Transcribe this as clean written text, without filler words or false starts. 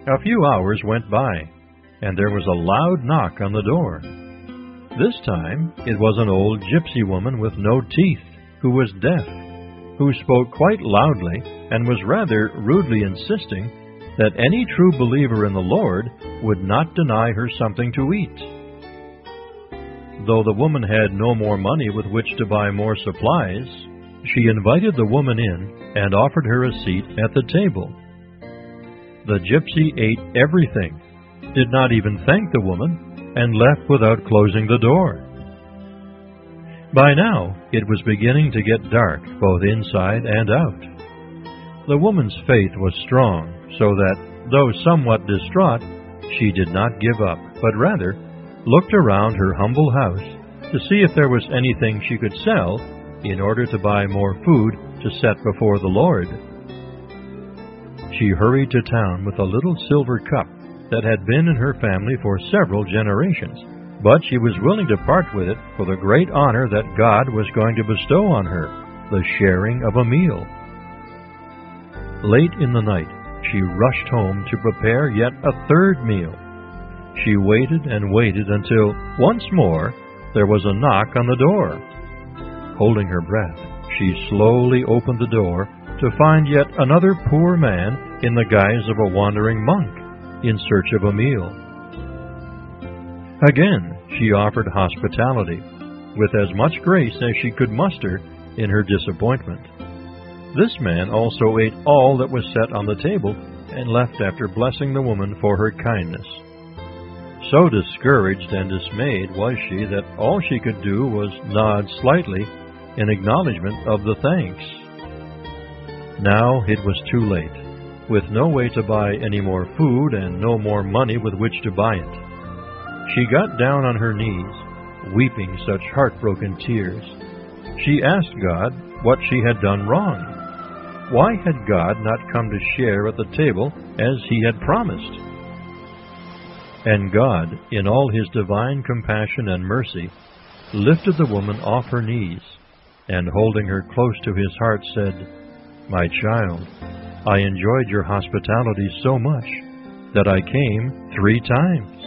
A few hours went by, and there was a loud knock on the door. This time it was an old gypsy woman with no teeth, who was deaf, who spoke quite loudly and was rather rudely insisting that any true believer in the Lord would not deny her something to eat. Though the woman had no more money with which to buy more supplies, she invited the woman in and offered her a seat at the table. The gypsy ate everything, did not even thank the woman, and left without closing the door. By now, it was beginning to get dark, both inside and out. The woman's faith was strong, so that, though somewhat distraught, she did not give up, but rather looked around her humble house to see if there was anything she could sell in order to buy more food to set before the Lord. She hurried to town with a little silver cup that had been in her family for several generations, but she was willing to part with it for the great honor that God was going to bestow on her, the sharing of a meal. Late in the night, she rushed home to prepare yet a third meal. She waited and waited until, once more, there was a knock on the door. Holding her breath, she slowly opened the door to find yet another poor man in the guise of a wandering monk in search of a meal. Again, she offered hospitality, with as much grace as she could muster in her disappointment. This man also ate all that was set on the table and left after blessing the woman for her kindness. So discouraged and dismayed was she that all she could do was nod slightly in acknowledgment of the thanks. Now it was too late, with no way to buy any more food and no more money with which to buy it. She got down on her knees, weeping such heartbroken tears. She asked God what she had done wrong. Why had God not come to share at the table as He had promised? And God, in all His divine compassion and mercy, lifted the woman off her knees, and holding her close to His heart said, "My child, I enjoyed your hospitality so much that I came 3 times.